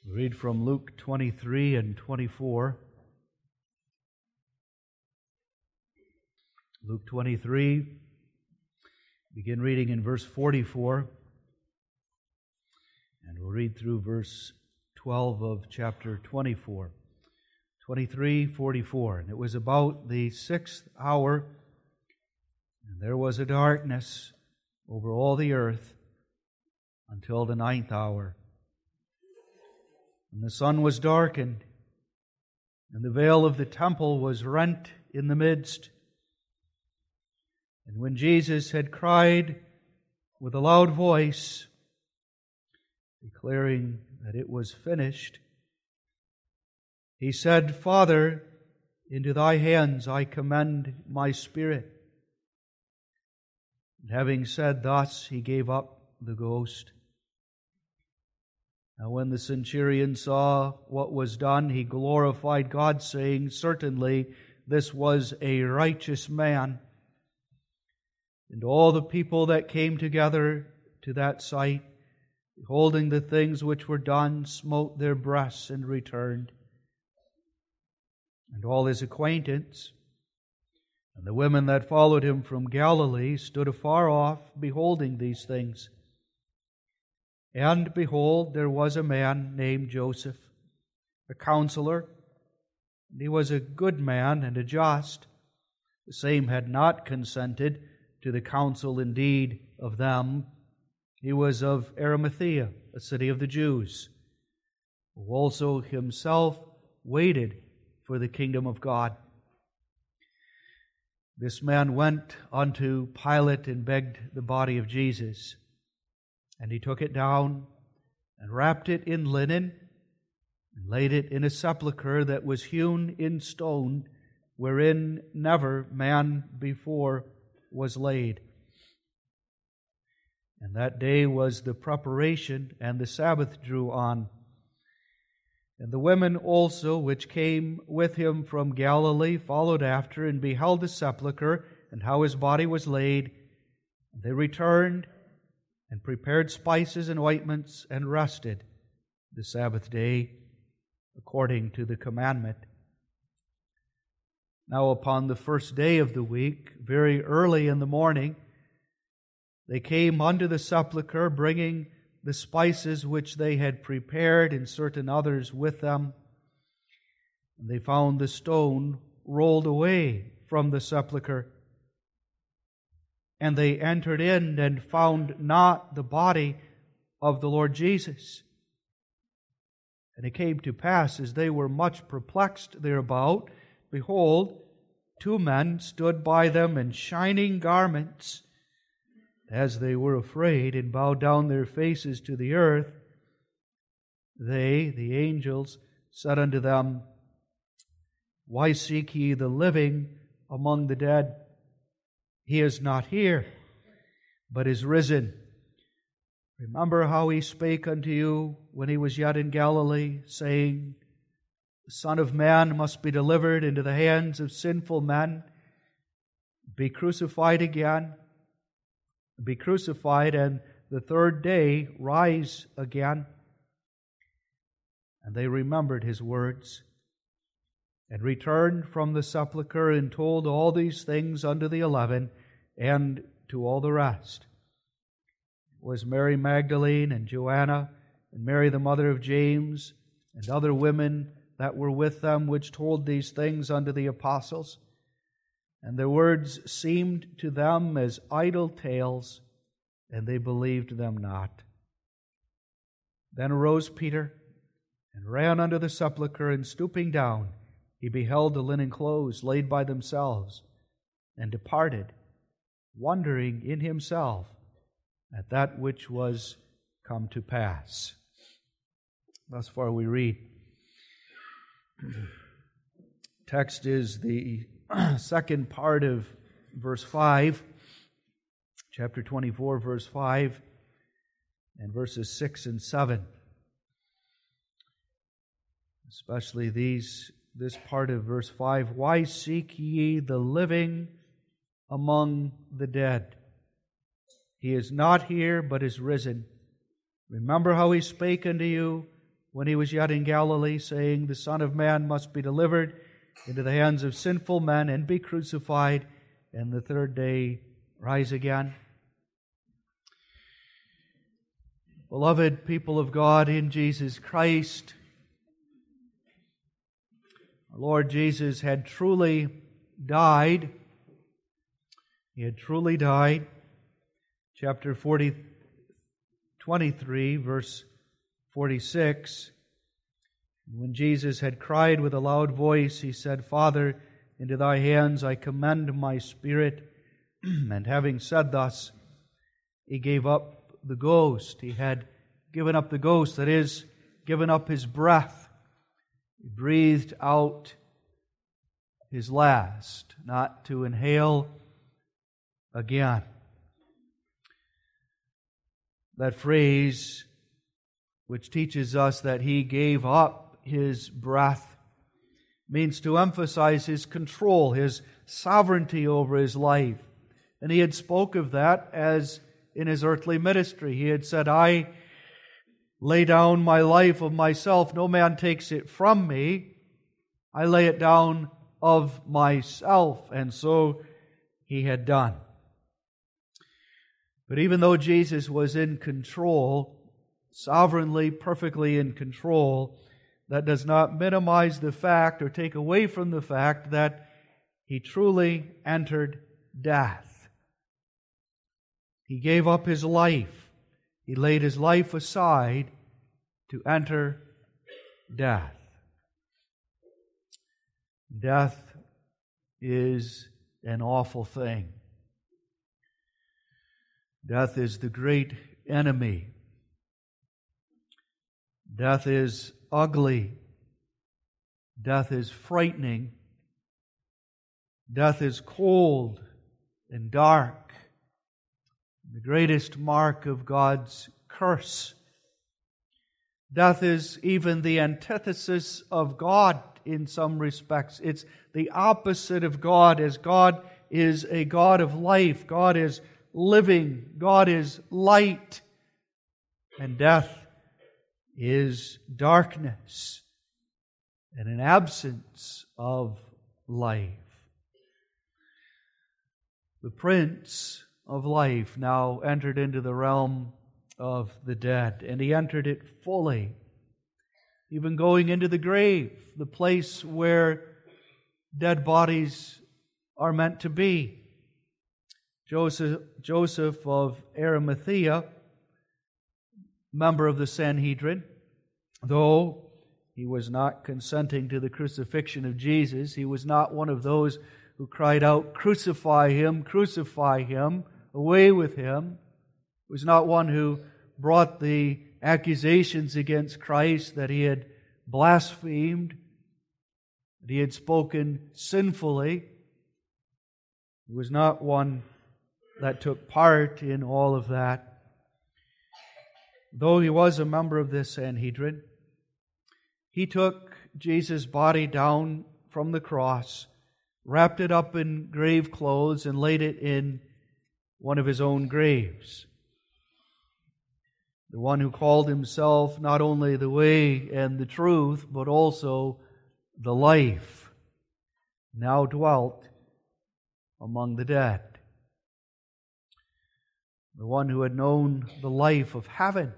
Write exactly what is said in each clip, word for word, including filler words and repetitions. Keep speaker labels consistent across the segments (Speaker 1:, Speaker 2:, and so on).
Speaker 1: We read from Luke twenty-three and twenty-four. Luke twenty-three, begin reading in verse forty-four, and we'll read through verse twelve of chapter twenty-four. twenty-three, forty-four. And it was about the sixth hour, and there was a darkness over all the earth until the ninth hour. And the sun was darkened, and the veil of the temple was rent in the midst. And when Jesus had cried with a loud voice, declaring that it was finished, He said, Father, into Thy hands I commend my spirit. And having said thus, He gave up the ghost. Now when the centurion saw what was done, he glorified God, saying, Certainly this was a righteous man. And all the people that came together to that sight, beholding the things which were done, smote their breasts and returned. And all his acquaintance and the women that followed him from Galilee stood afar off, beholding these things. And behold, there was a man named Joseph, a counselor, and he was a good man and a just. The same had not consented to the counsel indeed of them. He was of Arimathea, a city of the Jews, who also himself waited for the kingdom of God. This man went unto Pilate and begged the body of Jesus. And he took it down and wrapped it in linen and laid it in a sepulchre that was hewn in stone, wherein never man before was laid. And that day was the preparation, and the Sabbath drew on. And the women also which came with him from Galilee followed after, and beheld the sepulchre, and how his body was laid. And they returned, and prepared spices and ointments, and rested the Sabbath day, according to the commandment. Now upon the first day of the week, very early in the morning, they came unto the sepulchre, bringing the spices which they had prepared, and certain others with them. And they found the stone rolled away from the sepulchre. And they entered in and found not the body of the Lord Jesus. And it came to pass, as they were much perplexed thereabout, behold, two men stood by them in shining garments. As they were afraid and bowed down their faces to the earth, they, the angels, said unto them, Why seek ye the living among the dead? He is not here, but is risen. Remember how He spake unto you when He was yet in Galilee, saying, The Son of Man must be delivered into the hands of sinful men, be crucified again, be crucified, and the third day rise again. And they remembered His words, and returned from the sepulchre, and told all these things unto the eleven, and to all the rest. It was Mary Magdalene, and Joanna, and Mary the mother of James, and other women that were with them, which told these things unto the apostles. And their words seemed to them as idle tales, and they believed them not. Then arose Peter, and ran unto the sepulchre, and stooping down, he beheld the linen clothes laid by themselves, and departed, wondering in himself at that which was come to pass. Thus far we read. Text is the second part of verse five, chapter twenty-four, verse five, and verses six and seven. Especially these this part of verse five, Why seek ye the living among the dead? He is not here, but is risen. Remember how He spake unto you when he was yet in Galilee, saying, "The Son of Man must be delivered into the hands of sinful men and be crucified, and the third day rise again." Beloved people of God in Jesus Christ, our Lord Jesus had truly died. He had truly died. Chapter forty, twenty-three, verse forty-six. When Jesus had cried with a loud voice, he said, "Father, into thy hands I commend my spirit." And having said thus, he gave up the ghost. He had given up the ghost, that is, given up his breath. He breathed out his last, not to inhale again. That phrase, which teaches us that he gave up his breath, means to emphasize his control, his sovereignty over his life. And he had spoke of that as in his earthly ministry. He had said, "I lay down my life of myself. No man takes it from me. I lay it down of myself." And so he had done. But even though Jesus was in control, sovereignly, perfectly in control, that does not minimize the fact or take away from the fact that he truly entered death. He gave up his life. He laid his life aside to enter death. Death is an awful thing. Death is the great enemy. Death is ugly. Death is frightening. Death is cold and dark. The greatest mark of God's curse. Death is even the antithesis of God in some respects. It's the opposite of God, as God is a God of life. God is living. God is light. And death is darkness and an absence of life. The Prince of Life now entered into the realm of the dead, and he entered it fully, even going into the grave, the place where dead bodies are meant to be. Joseph, Joseph of Arimathea, member of the Sanhedrin, though he was not consenting to the crucifixion of Jesus, he was not one of those who cried out, "Crucify him, crucify him, away with him." He was not one who brought the accusations against Christ that he had blasphemed, that he had spoken sinfully. He was not one that took part in all of that. Though he was a member of this Sanhedrin, he took Jesus' body down from the cross, wrapped it up in grave clothes, and laid it in one of his own graves. The one who called himself not only the way and the truth, but also the life, now dwelt among the dead. The one who had known the life of heaven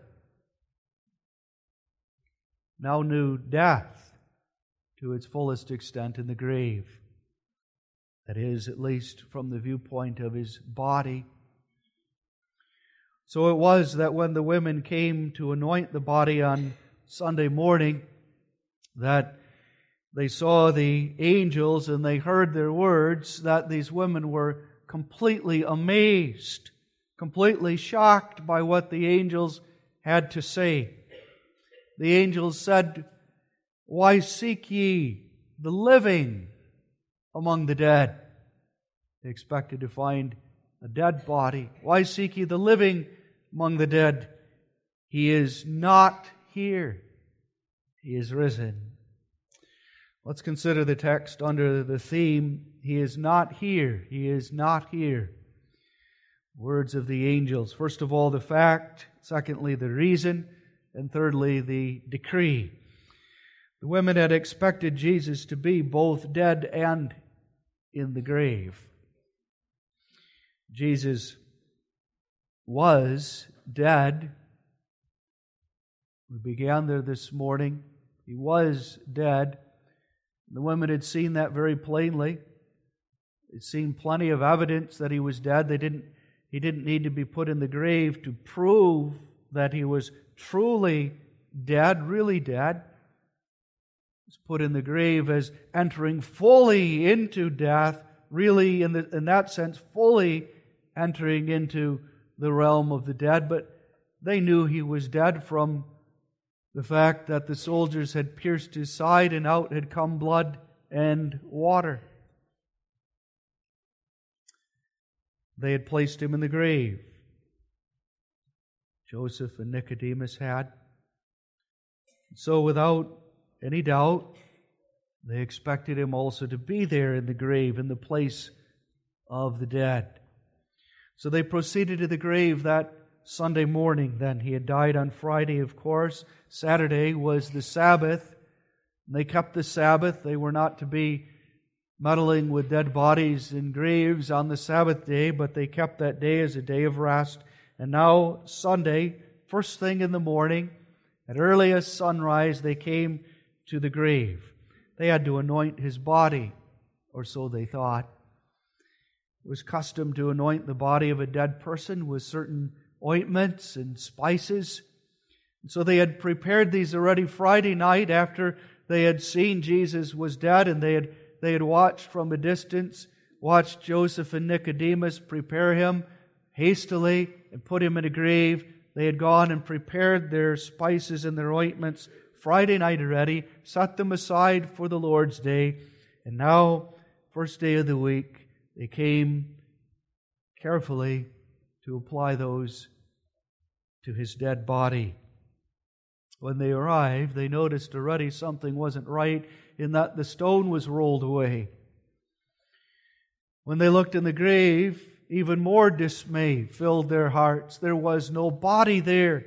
Speaker 1: now knew death to its fullest extent in the grave. That is, at least from the viewpoint of his body. So it was that when the women came to anoint the body on Sunday morning, that they saw the angels and they heard their words, that these women were completely amazed, completely shocked by what the angels had to say. The angels said, "Why seek ye the living among the dead?" They expected to find a dead body. "Why seek ye the living among the dead? He is not here. He is risen." Let's consider the text under the theme, "He is not here. He is not here." Words of the angels. First of all, the fact. Secondly, the reason. and thirdly, the decree. The women had expected Jesus to be both dead and in the grave. Jesus was dead. We began there this morning. He was dead. The women had seen that very plainly. They'd seen plenty of evidence that he was dead. They didn't, he didn't need to be put in the grave to prove that he was truly dead, really dead. He was put in the grave as entering fully into death, really in, the, in that sense, fully entering into the realm of the dead. But they knew he was dead from the fact that the soldiers had pierced his side and out had come blood and water. They had placed him in the grave. Joseph and Nicodemus had. So without any doubt, they expected him also to be there in the grave, in the place of the dead. So they proceeded to the grave that Sunday morning. Then he had died on Friday, of course. Saturday was the Sabbath. They kept the Sabbath. They were not to be meddling with dead bodies in graves on the Sabbath day, but they kept that day as a day of rest. And now, Sunday, first thing in the morning, at earliest sunrise, they came to the grave. They had to anoint his body, or so they thought. It was custom to anoint the body of a dead person with certain ointments and spices. And so they had prepared these already Friday night after they had seen Jesus was dead, and they had They had watched from a distance, watched Joseph and Nicodemus prepare him hastily and put him in a grave. They had gone and prepared their spices and their ointments Friday night already, set them aside for the Lord's Day. And now, first day of the week, they came carefully to apply those to his dead body. When they arrived, they noticed already something wasn't right, in that the stone was rolled away. When they looked in the grave, even more dismay filled their hearts. There was no body there.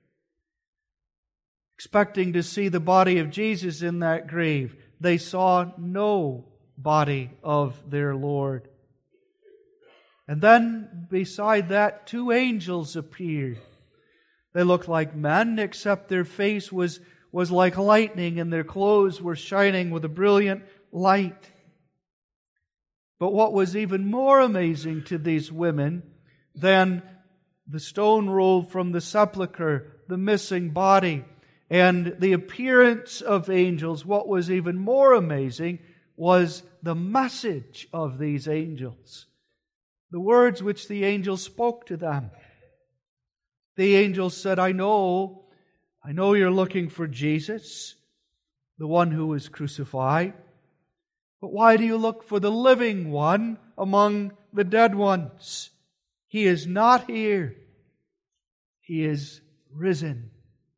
Speaker 1: Expecting to see the body of Jesus in that grave, they saw no body of their Lord. And then, beside that, two angels appeared. They looked like men, except their face was was like lightning, and their clothes were shining with a brilliant light. But what was even more amazing to these women than the stone rolled from the sepulchre, the missing body, and the appearance of angels, what was even more amazing was the message of these angels, the words which the angels spoke to them. The angels said, I know I know you're looking for Jesus, the one who was crucified. But why do you look for the living one among the dead ones? He is not here. He is risen.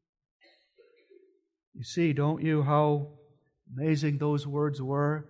Speaker 1: You see, don't you, how amazing those words were?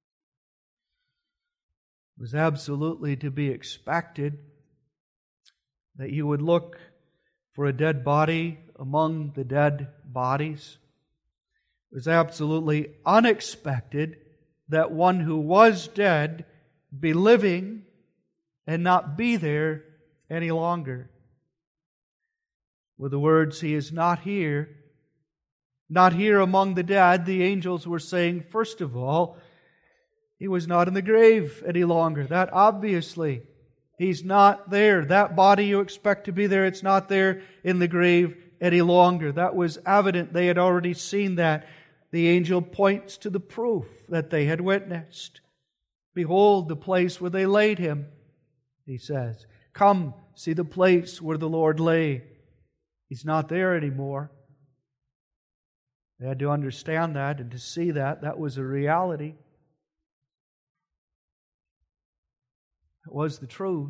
Speaker 1: It was absolutely to be expected that you would look for a dead body among the dead bodies. It was absolutely unexpected that one who was dead be living and not be there any longer. With the words, He is not here, not here among the dead, the angels were saying, first of all, He was not in the grave any longer. That obviously, He's not there. That body you expect to be there, it's not there in the grave any longer. That was evident. They had already seen that. The angel points to the proof that they had witnessed. Behold the place where they laid Him, He says. Come, see the place where the Lord lay. He's not there anymore. They had to understand that and to see that. That was a reality. It was the truth.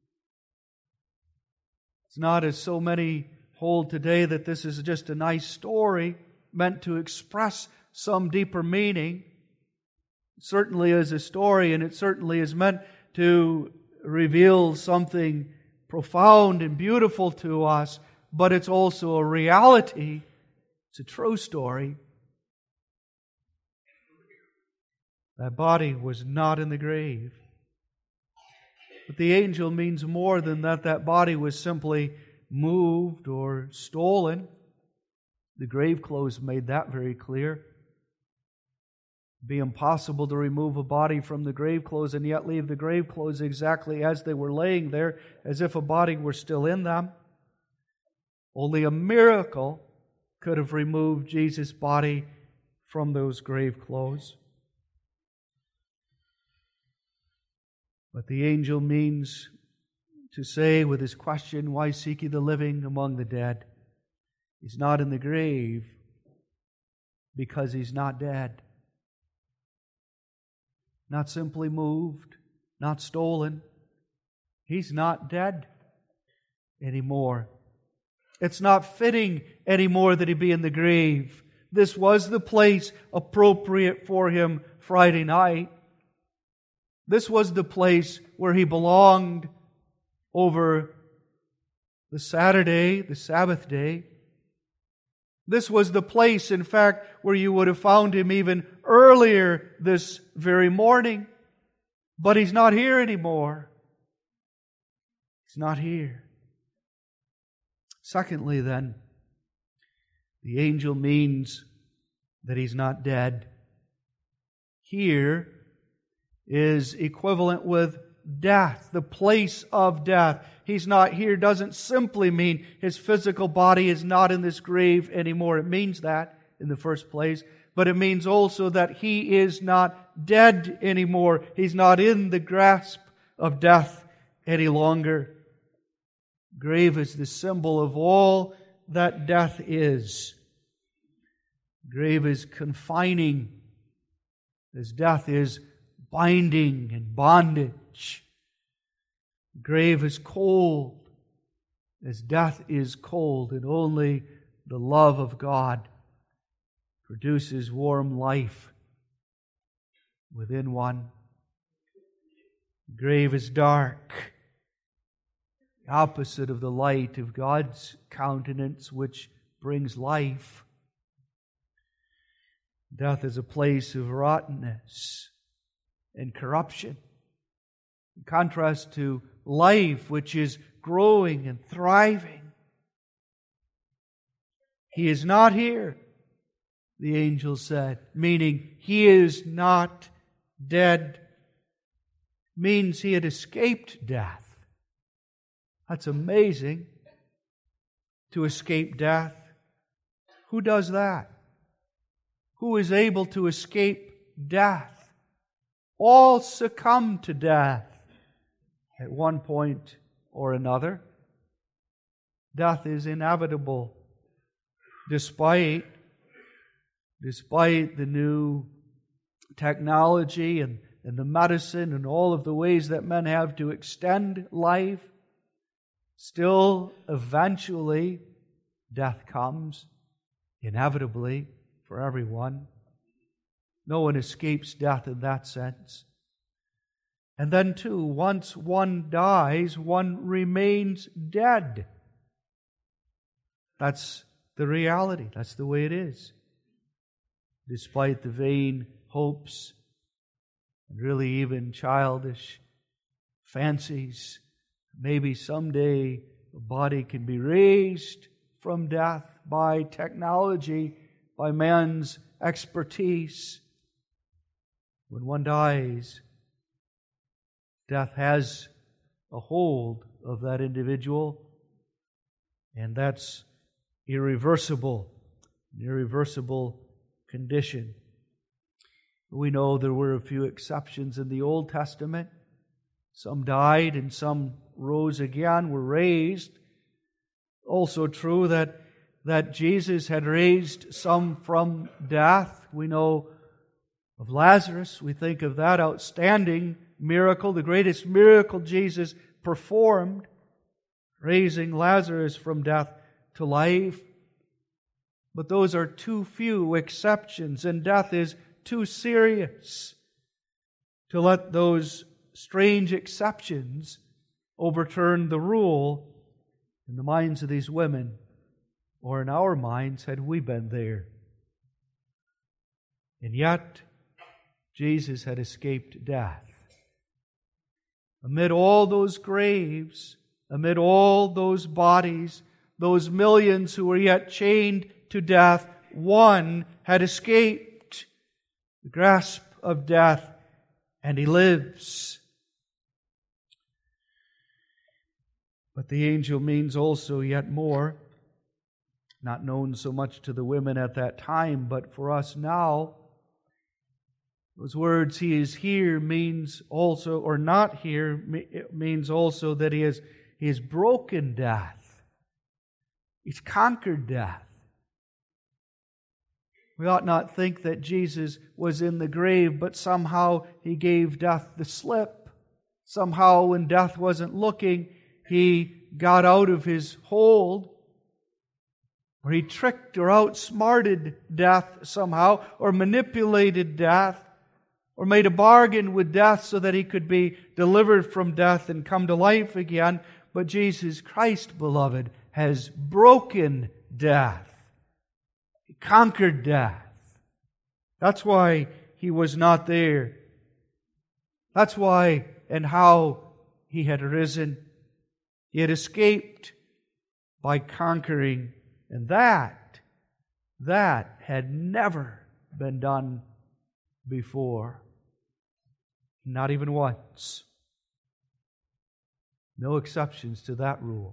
Speaker 1: It's not as so many hold today that this is just a nice story meant to express some deeper meaning. It certainly is a story, and it certainly is meant to reveal something profound and beautiful to us. but it's also a reality. It's a true story. That body was not in the grave. But the angel means more than that that body was simply moved or stolen. The grave clothes made that very clear. It'd be impossible to remove a body from the grave clothes and yet leave the grave clothes exactly as they were laying there, as if a body were still in them. Only a miracle could have removed Jesus' body from those grave clothes. But the angel means to say with his question, why seek ye the living among the dead? He's not in the grave because He's not dead. Not simply moved, not stolen. He's not dead anymore. It's not fitting anymore that He be in the grave. This was the place appropriate for Him Friday night. This was the place where He belonged over the Saturday, the Sabbath day. This was the place, in fact, where you would have found Him even earlier this very morning. But He's not here anymore. He's not here. Secondly, then, the angel means that He's not dead. Here is equivalent with death, the place of death. He's not here doesn't simply mean His physical body is not in this grave anymore. It means that in the first place. But it means also that He is not dead anymore. He's not in the grasp of death any longer. Grave is the symbol of all that death is. Grave is confining, as death is binding and bondage. Grave is cold, as death is cold, and only the love of God produces warm life within one. Grave is dark, the opposite of the light of God's countenance, which brings life. Death is a place of rottenness and corruption, in contrast to life, which is growing and thriving. He is not here, the angel said, meaning He is not dead. Means He had escaped death. That's amazing, to escape death. Who does that? Who is able to escape death? All succumb to death at one point or another. Death is inevitable, despite, despite the new technology and, and the medicine and all of the ways that men have to extend life. Still, eventually, death comes, inevitably, for everyone. No one escapes death in that sense. And then, too, once one dies, one remains dead. That's the reality. That's the way it is. Despite the vain hopes and really even childish fancies, maybe someday a body can be raised from death by technology, by man's expertise. When one dies, death has a hold of that individual, and that's irreversible, an irreversible condition. We know there were a few exceptions in the Old Testament. Some died and some rose again, were raised. Also true that, that Jesus had raised some from death. We know of Lazarus. We think of that outstanding miracle, the greatest miracle Jesus performed, raising Lazarus from death to life. But those are too few exceptions, and death is too serious to let those strange exceptions overturn the rule in the minds of these women, or in our minds, had we been there. And yet, Jesus had escaped death. Amid all those graves, amid all those bodies, those millions who were yet chained to death, one had escaped the grasp of death, and he lives. But the angel means also yet more, not known so much to the women at that time, but for us now. Those words, he is here, means also, or not here, means also that he has, he has broken death. He's conquered death. We ought not think that Jesus was in the grave, but somehow he gave death the slip. Somehow when death wasn't looking, he got out of his hold. Or he tricked or outsmarted death somehow, or manipulated death, or made a bargain with death so that he could be delivered from death and come to life again. But Jesus Christ, beloved, has broken death. He conquered death. That's why he was not there. That's why and how he had risen. He had escaped by conquering. And that, that had never been done before. Not even once. No exceptions to that rule.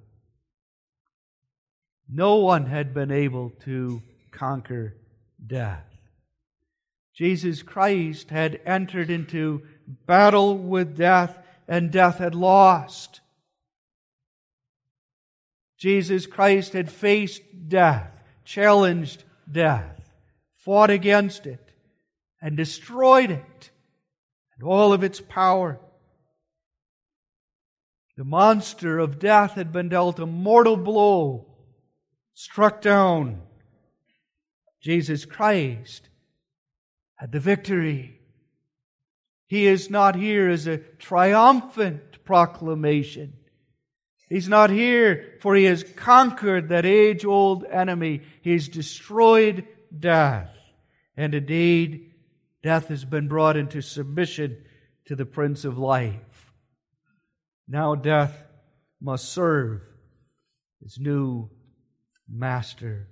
Speaker 1: No one had been able to conquer death. Jesus Christ had entered into battle with death, and death had lost. Jesus Christ had faced death, challenged death, fought against it, and destroyed it, and all of its power. The monster of death had been dealt a mortal blow, struck down. Jesus Christ had the victory. He is not here as a triumphant proclamation. He's not here for he has conquered that age-old enemy. He has destroyed death. And indeed, death has been brought into submission to the Prince of Life. Now death must serve his new master.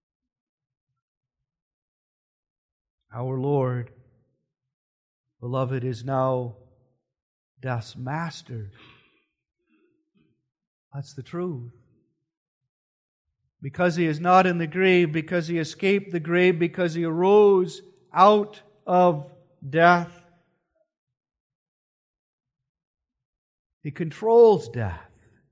Speaker 1: Our Lord, beloved, is now death's master. That's the truth. Because he is not in the grave, because he escaped the grave, because he arose out of death, he controls death.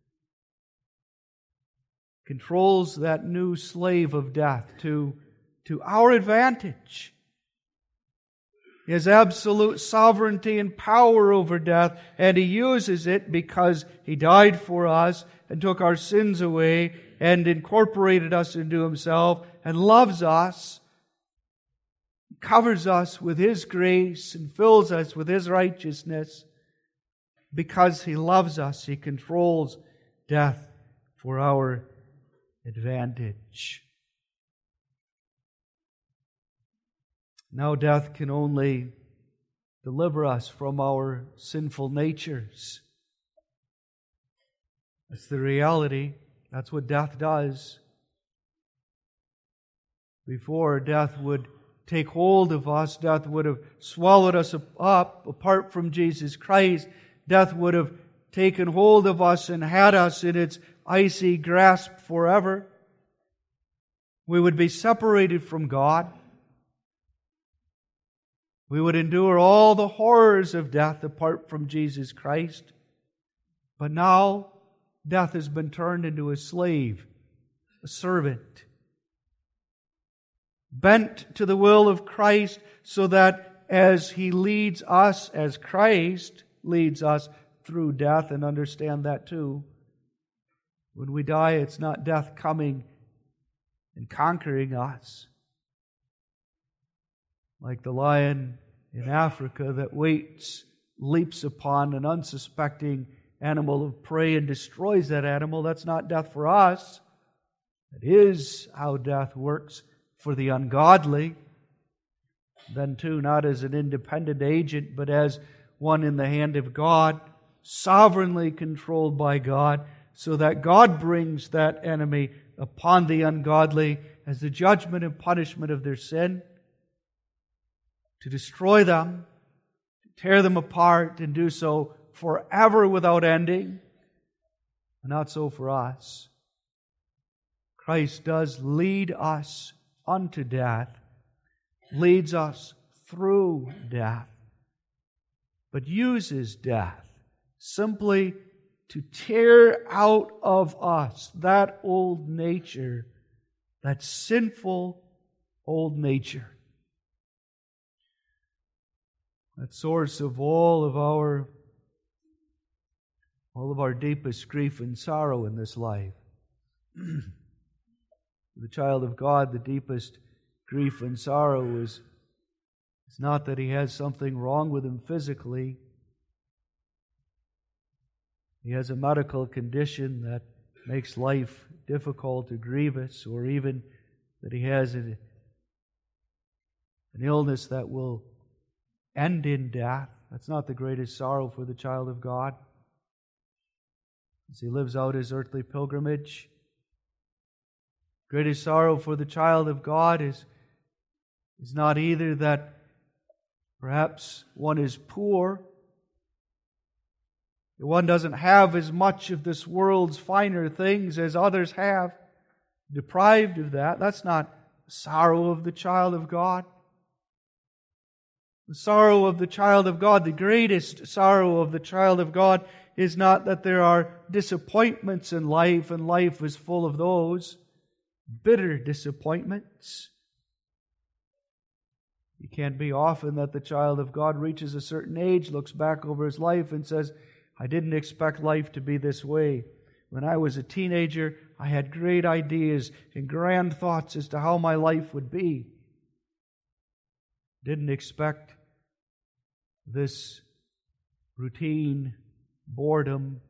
Speaker 1: Controls that new slave of death to, to our advantage. He has absolute sovereignty and power over death, and He uses it because He died for us and took our sins away and incorporated us into Himself and loves us, covers us with His grace and fills us with His righteousness. Because He loves us, He controls death for our advantage. Now death can only deliver us from our sinful natures. That's the reality. That's what death does. Before death would take hold of us, death would have swallowed us up apart from Jesus Christ. Death would have taken hold of us and had us in its icy grasp forever. We would be separated from God. We would endure all the horrors of death apart from Jesus Christ. But now, death has been turned into a slave, a servant, bent to the will of Christ so that as He leads us, as Christ leads us through death, and understand that too, when we die, it's not death coming and conquering us. Like the lion in Africa that waits, leaps upon an unsuspecting animal of prey and destroys that animal. That's not death for us. It is how death works for the ungodly. Then too, not as an independent agent, but as one in the hand of God, sovereignly controlled by God, so that God brings that enemy upon the ungodly as the judgment and punishment of their sin, to destroy them, to tear them apart, and do so forever without ending. And not so for us. Christ does lead us unto death, leads us through death, but uses death simply to tear out of us that old nature, that sinful old nature, that source of all of our all of our deepest grief and sorrow in this life. The child of God, the deepest grief and sorrow is, is not that he has something wrong with him physically. He has a medical condition that makes life difficult or grievous, or even that he has a, an illness that will end in death. That's not the greatest sorrow for the child of God. As he lives out his earthly pilgrimage, greatest sorrow for the child of God is, is not either that perhaps one is poor, that one doesn't have as much of this world's finer things as others have, deprived of that. That's not the sorrow of the child of God. The sorrow of the child of God, the greatest sorrow of the child of God, is not that there are disappointments in life, and life is full of those bitter disappointments. It can't be often that the child of God reaches a certain age, looks back over his life and says, I didn't expect life to be this way. When I was a teenager, I had great ideas and grand thoughts as to how my life would be. Didn't expect this routine boredom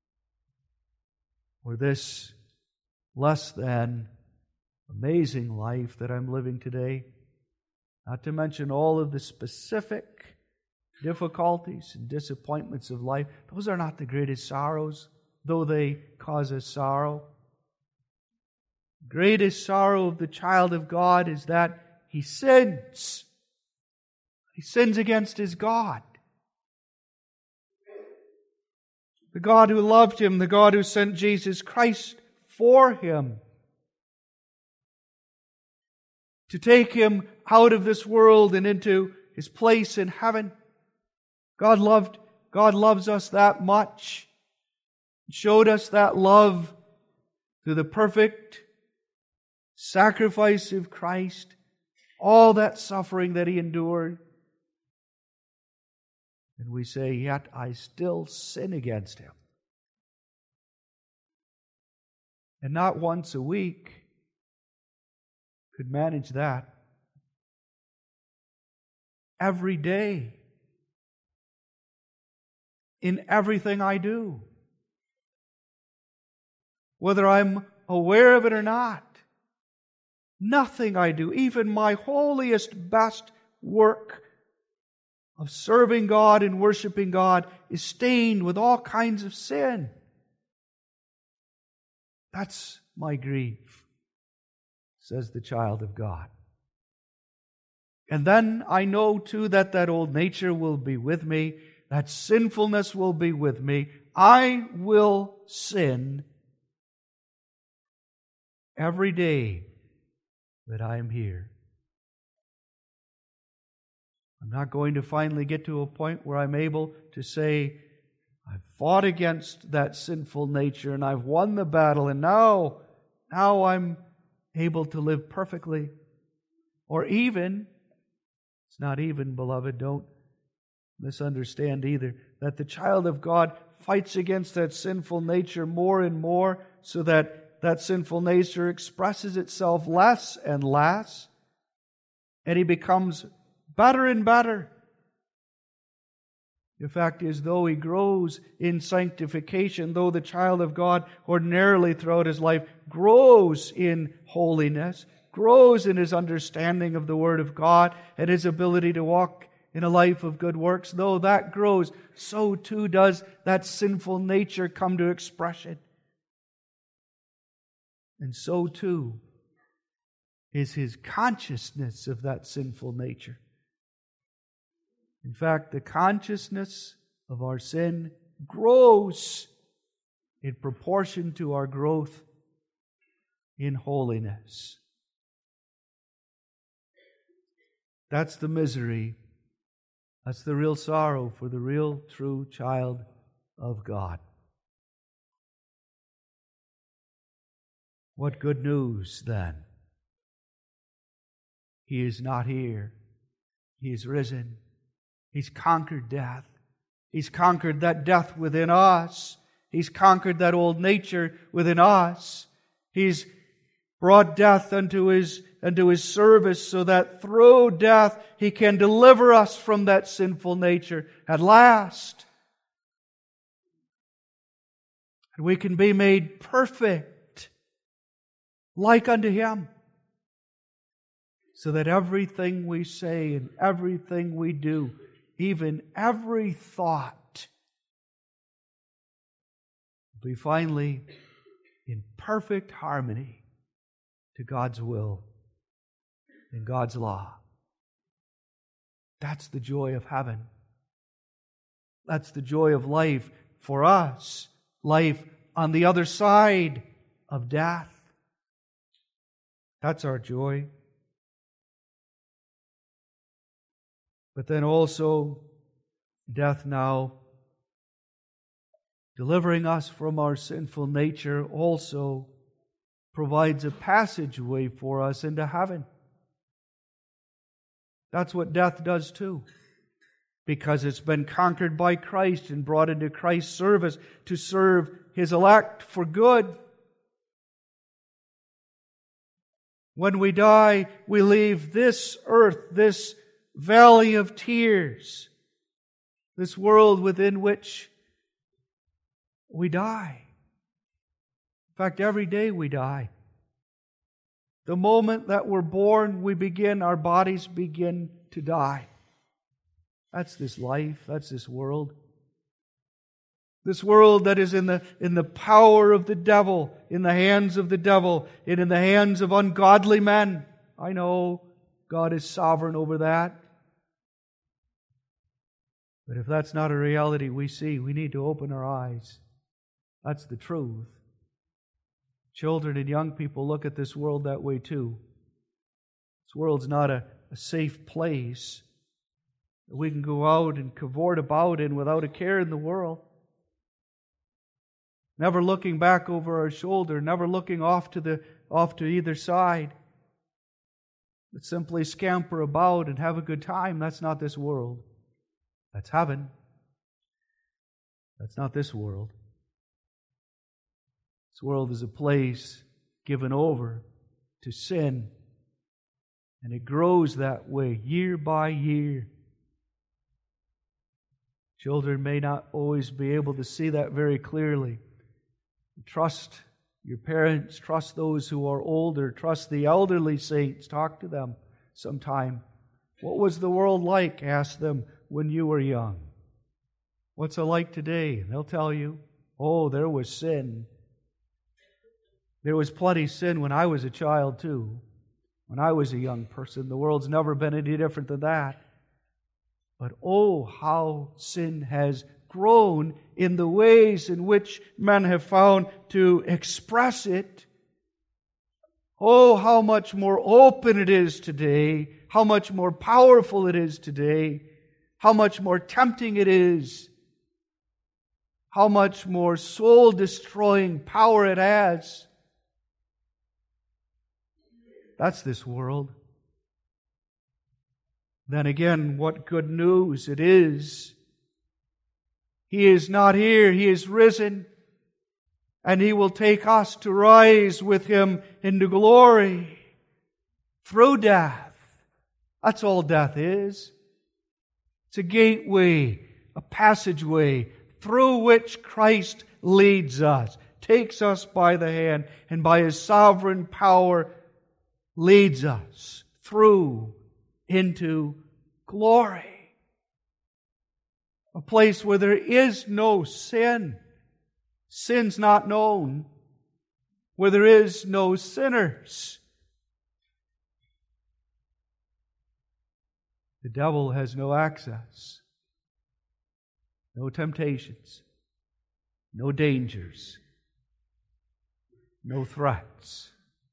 Speaker 1: or this less than amazing life that I'm living today. Not to mention all of the specific difficulties and disappointments of life. Those are not the greatest sorrows, though they cause us sorrow. The greatest sorrow of the child of God is that he sins. He sins against his God. The God who loved him, the God who sent Jesus Christ for him, to take him out of this world and into his place in heaven. God loved, God loves us that much. He showed us that love through the perfect sacrifice of Christ, all that suffering that He endured. And we say, yet I still sin against Him. And not once a week could manage that. Every day, in everything I do, whether I'm aware of it or not, nothing I do, even my holiest, best work of serving God and worshiping God, is stained with all kinds of sin. That's my grief, says the child of God. And then I know too that that old nature will be with me, that sinfulness will be with me. I will sin every day that I am here. I'm not going to finally get to a point where I'm able to say, I've fought against that sinful nature and I've won the battle, and now, now I'm able to live perfectly. Or even, it's not even, beloved, don't misunderstand either, that the child of God fights against that sinful nature more and more, so that that sinful nature expresses itself less and less, and he becomes better and better. The fact is, though he grows in sanctification, though the child of God ordinarily throughout his life grows in holiness, grows in his understanding of the Word of God and his ability to walk in a life of good works, though that grows, so too does that sinful nature come to expression. And so too is his consciousness of that sinful nature. In fact, the consciousness of our sin grows in proportion to our growth in holiness. That's the misery. That's the real sorrow for the real, true child of God. What good news, then? He is not here. He is risen. He's conquered death. He's conquered that death within us. He's conquered that old nature within us. He's brought death unto His, unto His service so that through death He can deliver us from that sinful nature at last. And we can be made perfect like unto Him, so that everything we say and everything we do, even every thought, will be finally in perfect harmony to God's will and God's law. That's the joy of heaven. That's the joy of life for us. Life on the other side of death. That's our joy. But then also, death now, delivering us from our sinful nature, also provides a passageway for us into heaven. That's what death does too. Because it's been conquered by Christ and brought into Christ's service to serve His elect for good. When we die, we leave this earth, this valley of tears, this world within which we die. In fact, every day we die. The moment that we're born, we begin, our bodies begin to die. That's this life, that's this world. This world that is in the, in the power of the devil, in the hands of the devil, and in the hands of ungodly men. I know God is sovereign over that. But if that's not a reality we see, we need to open our eyes. That's the truth. Children and young people look at this world that way too. This world's not a, a safe place that we can go out and cavort about in without a care in the world. Never looking back over our shoulder, never looking off to the off to either side. But simply scamper about and have a good time. That's not this world. That's heaven. That's not this world. This world is a place given over to sin. And it grows that way year by year. Children may not always be able to see that very clearly. Trust your parents, trust those who are older, trust the elderly saints. Talk to them sometime. What was the world like? Ask them when you were young. What's it like today? They'll tell you, oh, there was sin. There was plenty of sin when I was a child too. When I was a young person. The world's never been any different than that. But oh, how sin has grown in the ways in which men have found to express it. Oh, how much more open it is today. How much more powerful it is today. How much more tempting it is. How much more soul-destroying power it has. That's this world. Then again, what good news it is. He is not here. He is risen. And He will take us to rise with Him into glory through death. That's all death is. It's a gateway a passageway through which Christ leads us, takes us by the hand, and by His sovereign power leads us through into glory. A place where there is no sin. Sin's not known. Where there is no sinners. The devil has no access. No temptations. No dangers. No threats.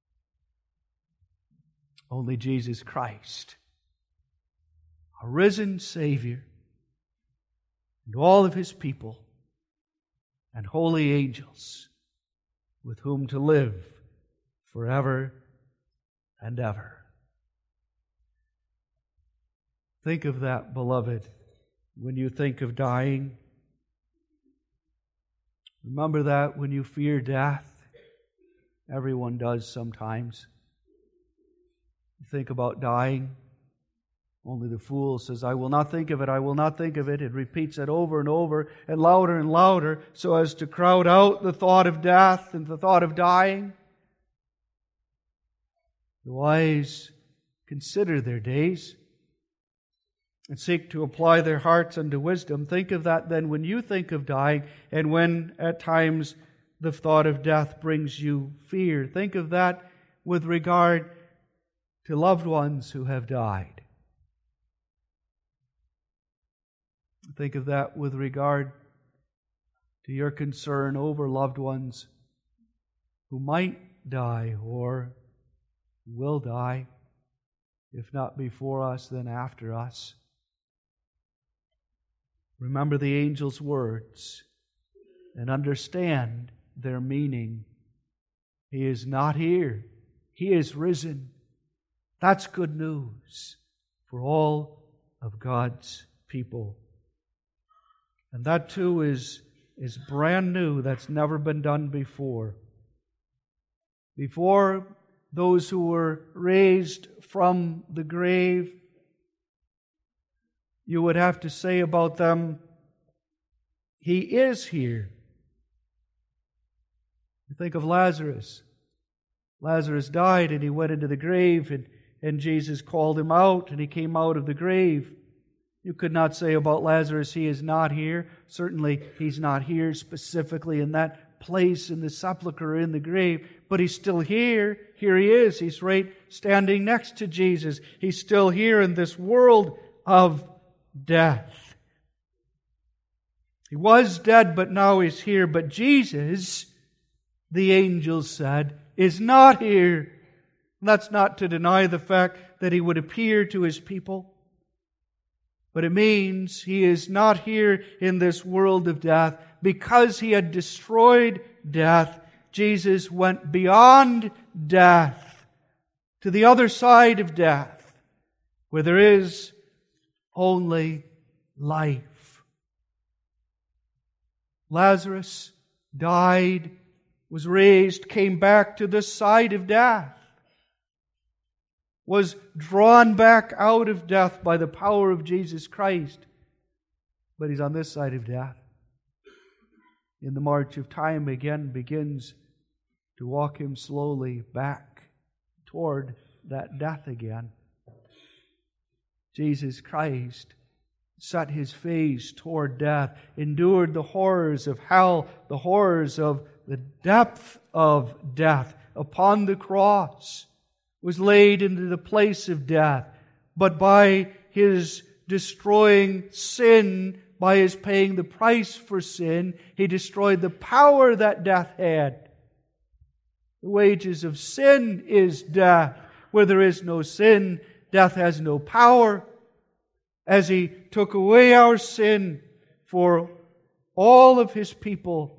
Speaker 1: Only Jesus Christ, a risen Savior, and all of His people, and holy angels, with whom to live forever and ever. Think of that, beloved, when you think of dying. Remember that when you fear death. Everyone does sometimes. You think about dying. Only the fool says, I will not think of it, I will not think of it. It repeats it over and over and louder and louder so as to crowd out the thought of death and the thought of dying. The wise consider their days and seek to apply their hearts unto wisdom. Think of that then when you think of dying, and when at times the thought of death brings you fear. Think of that with regard to loved ones who have died. Think of that with regard to your concern over loved ones who might die or will die, if not before us, then after us. Remember the angel's words and understand their meaning. He is not here. He is risen. That's good news for all of God's people. And that too is, is brand new. That's never been done before. Before, those who were raised from the grave, you would have to say about them, He is here. You think of Lazarus. Lazarus died and he went into the grave, and, and Jesus called him out and he came out of the grave. You could not say about Lazarus, he is not here. Certainly he's not here specifically in that place in the sepulchre in the grave, but he's still here. Here he is. He's right standing next to Jesus. He's still here in this world of death. He was dead, but now he's here. But Jesus, the angels said, is not here. That's not to deny the fact that He would appear to His people. But it means He is not here in this world of death. Because He had destroyed death, Jesus went beyond death to the other side of death, where there is only life. Lazarus died, was raised, came back to this side of death, was drawn back out of death by the power of Jesus Christ. But He's on this side of death. In the march of time again begins to walk Him slowly back toward that death again. Jesus Christ set His face toward death, endured the horrors of hell, the horrors of the depth of death upon the cross, was laid into the place of death. But by His destroying sin, by His paying the price for sin, He destroyed the power that death had. The wages of sin is death. Where there is no sin, death has no power. As He took away our sin for all of His people,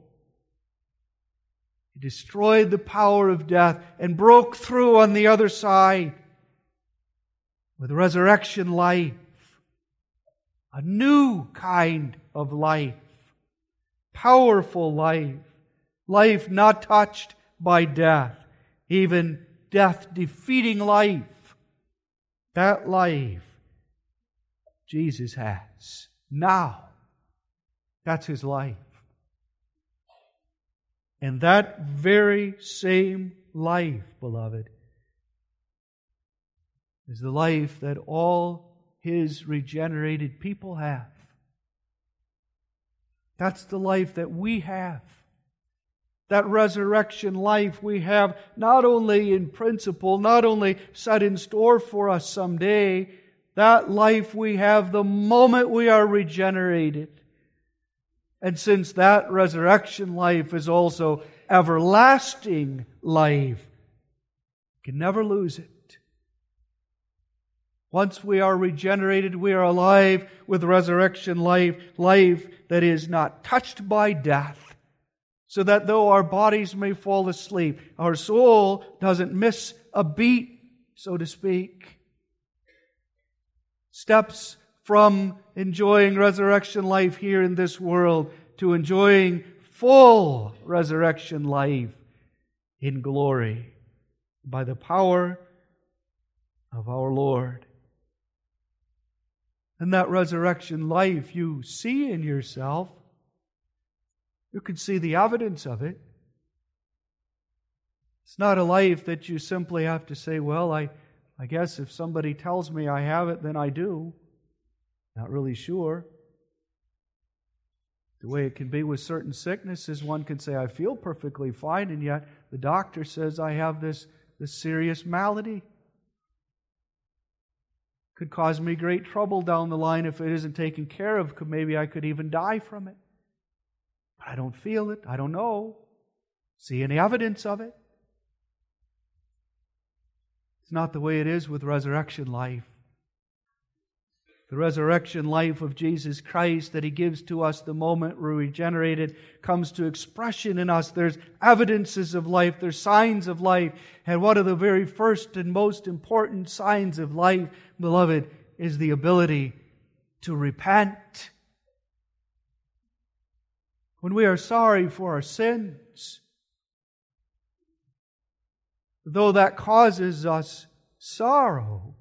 Speaker 1: He destroyed the power of death and broke through on the other side with resurrection life. A new kind of life. Powerful life. Life not touched by death. Even death-defeating life. That life Jesus has now That's His life. And that very same life, beloved, is the life that all His regenerated people have. That's the life that we have. That resurrection life we have not only in principle, not only set in store for us someday, that life we have the moment we are regenerated. And since that resurrection life is also everlasting life, you can never lose it. Once we are regenerated, we are alive with resurrection life, life that is not touched by death, so that though our bodies may fall asleep, our soul doesn't miss a beat, so to speak. Steps from enjoying resurrection life here in this world to enjoying full resurrection life in glory by the power of our Lord. And that resurrection life you see in yourself, you can see the evidence of it. It's not a life that you simply have to say, well, I, I guess if somebody tells me I have it, then I do. Not really sure. The way it can be with certain sicknesses, one can say, I feel perfectly fine, and yet the doctor says I have this, this serious malady. Could cause me great trouble down the line if it isn't taken care of. Maybe I could even die from it. But I don't feel it. I don't know. See any evidence of it? It's not the way it is with resurrection life. The resurrection life of Jesus Christ that He gives to us the moment we're regenerated comes to expression in us. There's evidences of life. There's signs of life. And one of the very first and most important signs of life, beloved, is the ability to repent. When we are sorry for our sins, though that causes us sorrow,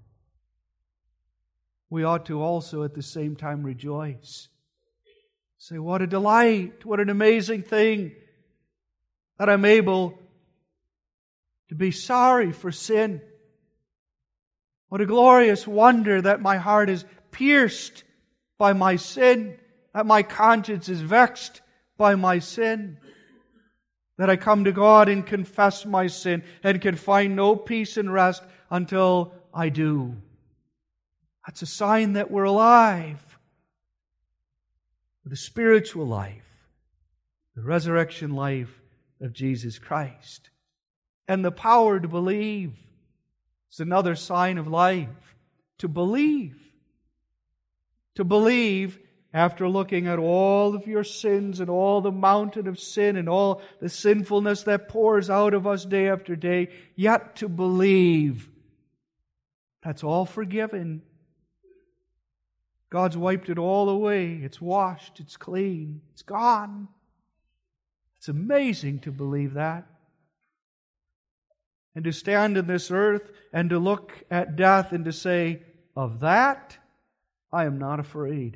Speaker 1: we ought to also at the same time rejoice. Say, what a delight, what an amazing thing that I'm able to be sorry for sin. What a glorious wonder that my heart is pierced by my sin, that my conscience is vexed by my sin, that I come to God and confess my sin and can find no peace and rest until I do. That's a sign that we're alive with a spiritual life, the resurrection life of Jesus Christ. And the power to believe is another sign of life. To believe. To believe after looking at all of your sins and all the mountain of sin and all the sinfulness that pours out of us day after day, yet to believe that's all forgiven. God's wiped it all away. It's washed. It's clean. It's gone. It's amazing to believe that. And to stand in this earth and to look at death and to say, of that, I am not afraid.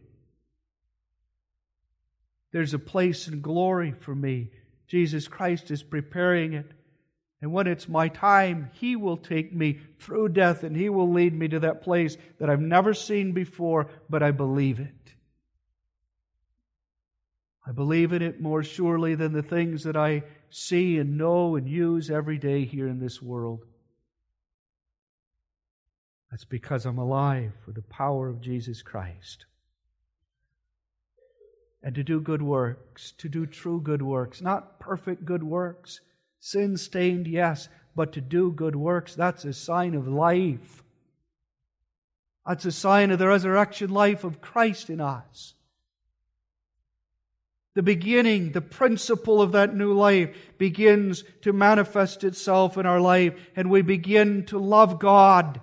Speaker 1: There's a place in glory for me. Jesus Christ is preparing it. And when it's my time, He will take me through death and He will lead me to that place that I've never seen before, but I believe it. I believe in it more surely than the things that I see and know and use every day here in this world. That's because I'm alive with the power of Jesus Christ. And to do good works, to do true good works, not perfect good works, sin-stained, yes, but to do good works, that's a sign of life. That's a sign of the resurrection life of Christ in us. The beginning, the principle of that new life begins to manifest itself in our life, and we begin to love God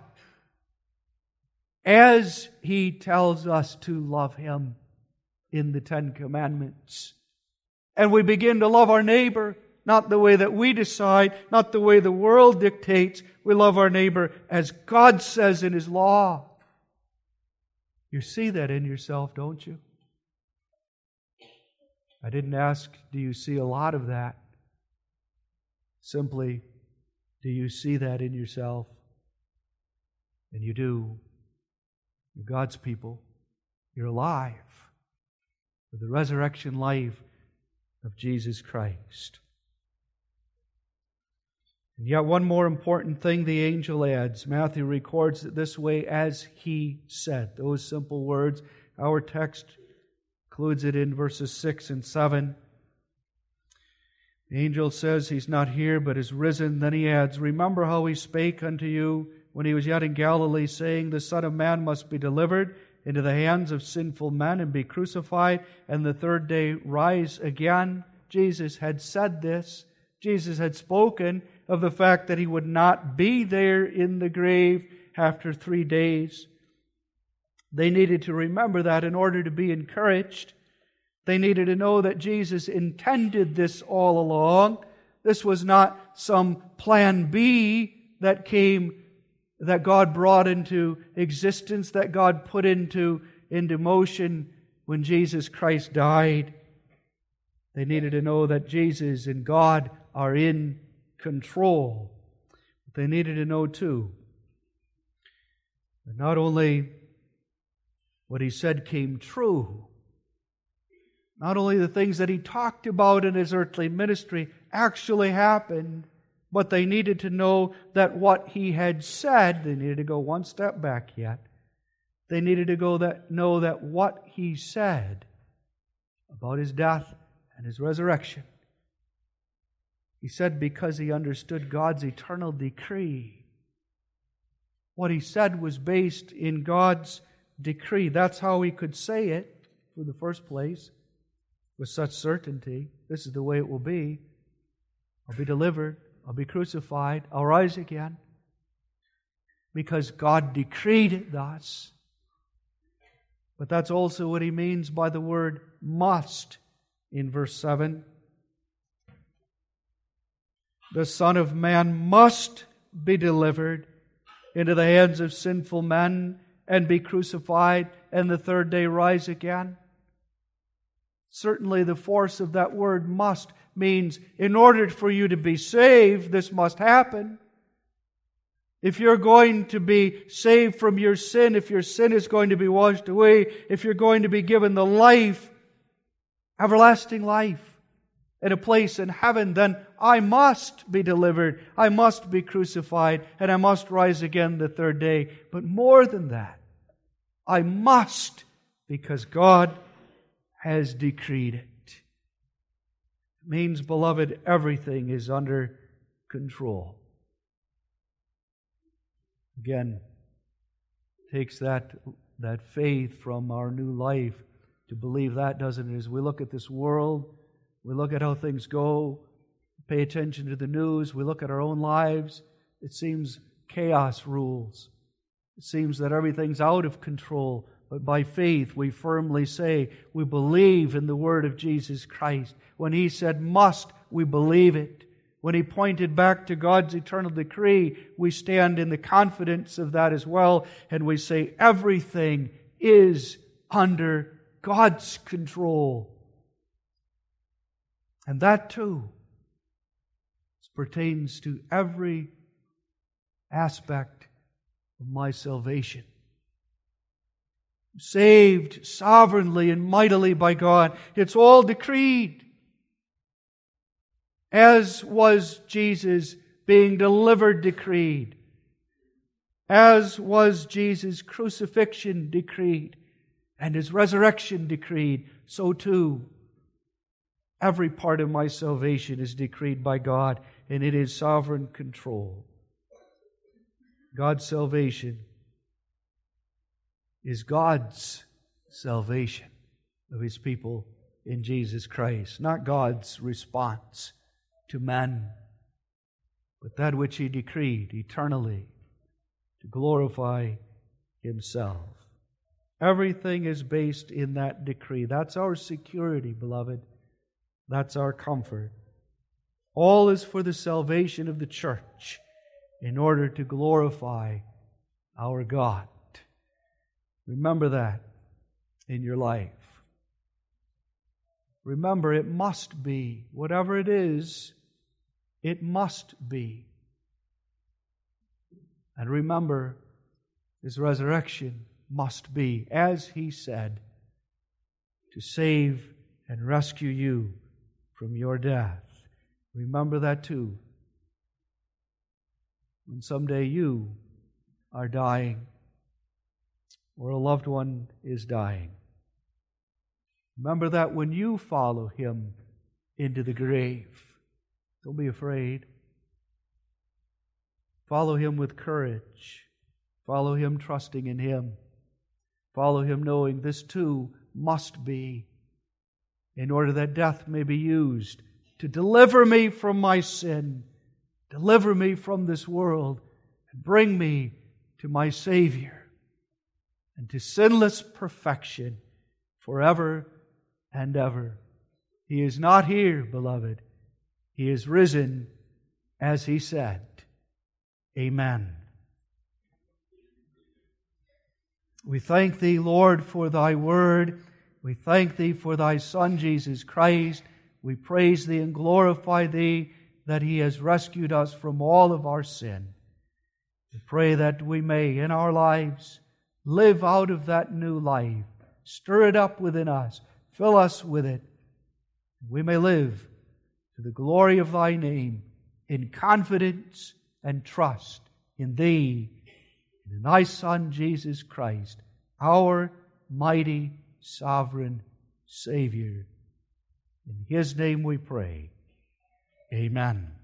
Speaker 1: as He tells us to love Him in the Ten Commandments. And we begin to love our neighbor, not the way that we decide, not the way the world dictates. We love our neighbor as God says in His law. You see that in yourself, don't you? I didn't ask, do you see a lot of that? Simply, do you see that in yourself? And you do. You're God's people. You're alive with the resurrection life of Jesus Christ. And yet one more important thing the angel adds. Matthew records it this way, as he said. Those simple words. Our text includes it in verses six and seven. The angel says he's not here but is risen. Then he adds, remember how he spake unto you when he was yet in Galilee, saying, the Son of Man must be delivered into the hands of sinful men and be crucified, and the third day rise again. Jesus had said this. Jesus had spoken of the fact that He would not be there in the grave after three days. They needed to remember that in order to be encouraged. They needed to know that Jesus intended this all along. This was not some plan B that came, that God brought into existence, that God put into, into motion when Jesus Christ died. They needed to know that Jesus and God are in control. But they needed to know too that not only what He said came true, not only the things that He talked about in His earthly ministry actually happened, but they needed to know that what He had said, they needed to go one step back yet. They needed to go that know that what He said about His death and His resurrection, He said because He understood God's eternal decree. What He said was based in God's decree. That's how He could say it, in the first place, with such certainty. This is the way it will be. I'll be delivered. I'll be crucified. I'll rise again. Because God decreed it thus. But that's also what He means by the word must in verse seven. The Son of Man must be delivered into the hands of sinful men and be crucified, and the third day rise again. Certainly the force of that word must means in order for you to be saved, this must happen. If you're going to be saved from your sin, if your sin is going to be washed away, if you're going to be given the life, everlasting life, in a place in heaven, then I must be delivered, I must be crucified, and I must rise again the third day. But more than that, I must, because God has decreed it. It means, beloved, everything is under control. Again, takes that, that faith from our new life to believe that, doesn't it? As we look at this world, we look at how things go, pay attention to the news, we look at our own lives, it seems chaos rules. It seems that everything's out of control. But by faith, we firmly say we believe in the Word of Jesus Christ. When He said must, we believe it. When He pointed back to God's eternal decree, we stand in the confidence of that as well. And we say everything is under God's control. And that too pertains to every aspect of my salvation. Saved sovereignly and mightily by God. It's all decreed. As was Jesus being delivered decreed. As was Jesus' crucifixion decreed. And His resurrection decreed. So too, every part of my salvation is decreed by God, and it is sovereign control. God's salvation is God's salvation of His people in Jesus Christ, not God's response to men, but that which He decreed eternally to glorify Himself. Everything is based in that decree. That's our security, beloved. That's our comfort. All is for the salvation of the church in order to glorify our God. Remember that in your life. Remember, it must be. Whatever it is, it must be. And remember, His resurrection must be, as He said, to save and rescue you from your death. Remember that too. When someday you are dying, or a loved one is dying. Remember that when you follow Him into the grave. Don't be afraid. Follow Him with courage. Follow Him trusting in Him. Follow Him knowing this too must be, in order that death may be used to deliver me from my sin, deliver me from this world, and bring me to my Savior and to sinless perfection forever and ever. He is not here, beloved. He is risen, as He said. Amen. We thank Thee, Lord, for Thy Word. We thank Thee for Thy Son, Jesus Christ. We praise Thee and glorify Thee that He has rescued us from all of our sin. We pray that we may, in our lives, live out of that new life. Stir it up within us. Fill us with it. We may live to the glory of Thy name in confidence and trust in Thee and in Thy Son, Jesus Christ, our mighty, sovereign Savior. In His name we pray. Amen.